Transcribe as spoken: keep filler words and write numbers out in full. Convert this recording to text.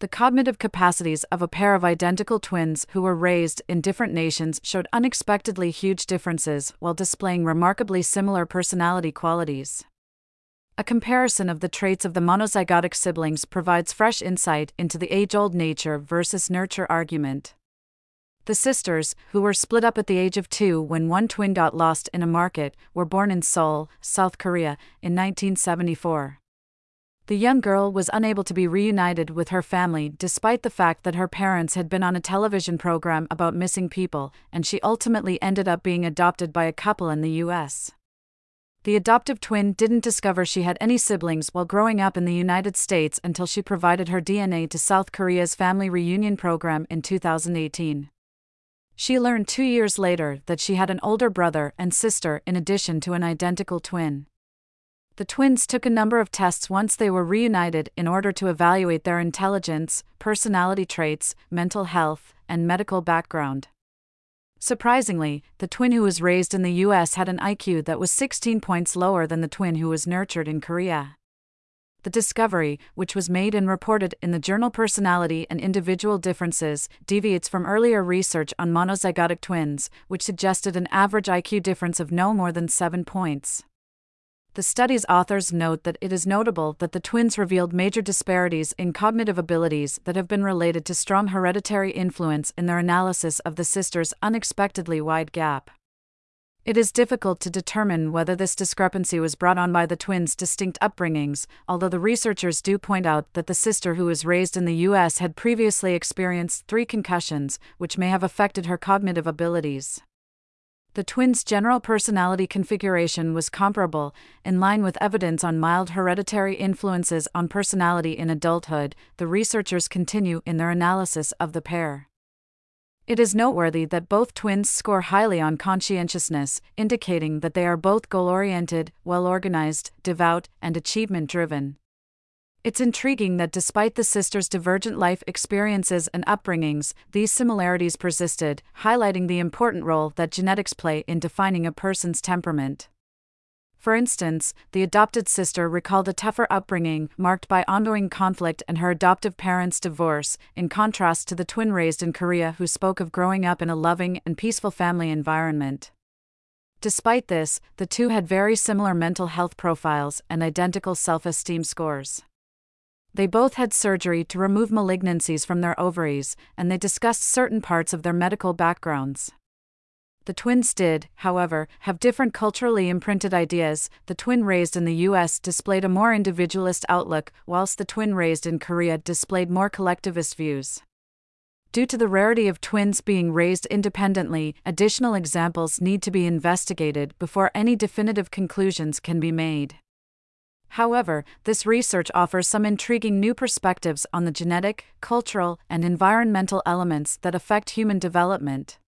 The cognitive capacities of a pair of identical twins who were raised in different nations showed unexpectedly huge differences while displaying remarkably similar personality qualities. A comparison of the traits of the monozygotic siblings provides fresh insight into the age-old nature versus nurture argument. The sisters, who were split up at the age of two when one twin got lost in a market, were born in Seoul, South Korea, in nineteen seventy-four. The young girl was unable to be reunited with her family despite the fact that her parents had been on a television program about missing people, and she ultimately ended up being adopted by a couple in the U S. The adoptive twin didn't discover she had any siblings while growing up in the United States until she provided her D N A to South Korea's family reunion program in two thousand eighteen. She learned two years later that she had an older brother and sister in addition to an identical twin. The twins took a number of tests once they were reunited in order to evaluate their intelligence, personality traits, mental health, and medical background. Surprisingly, the twin who was raised in the U S had an I Q that was sixteen points lower than the twin who was nurtured in Korea. The discovery, which was made and reported in the journal Personality and Individual Differences, deviates from earlier research on monozygotic twins, which suggested an average I Q difference of no more than seven points. The study's authors note that it is notable that the twins revealed major disparities in cognitive abilities that have been related to strong hereditary influence in their analysis of the sisters' unexpectedly wide gap. It is difficult to determine whether this discrepancy was brought on by the twins' distinct upbringings, although the researchers do point out that the sister who was raised in the U S had previously experienced three concussions, which may have affected her cognitive abilities. The twins' general personality configuration was comparable, in line with evidence on mild hereditary influences on personality in adulthood. The researchers continue in their analysis of the pair. It is noteworthy that both twins score highly on conscientiousness, indicating that they are both goal-oriented, well-organized, devout, and achievement-driven. It's intriguing that despite the sisters' divergent life experiences and upbringings, these similarities persisted, highlighting the important role that genetics play in defining a person's temperament. For instance, the adopted sister recalled a tougher upbringing marked by ongoing conflict and her adoptive parents' divorce, in contrast to the twin raised in Korea who spoke of growing up in a loving and peaceful family environment. Despite this, the two had very similar mental health profiles and identical self-esteem scores. They both had surgery to remove malignancies from their ovaries, and they discussed certain parts of their medical backgrounds. The twins did, however, have different culturally imprinted ideas. The twin raised in the U S displayed a more individualist outlook, whilst the twin raised in Korea displayed more collectivist views. Due to the rarity of twins being raised independently, additional examples need to be investigated before any definitive conclusions can be made. However, this research offers some intriguing new perspectives on the genetic, cultural, and environmental elements that affect human development.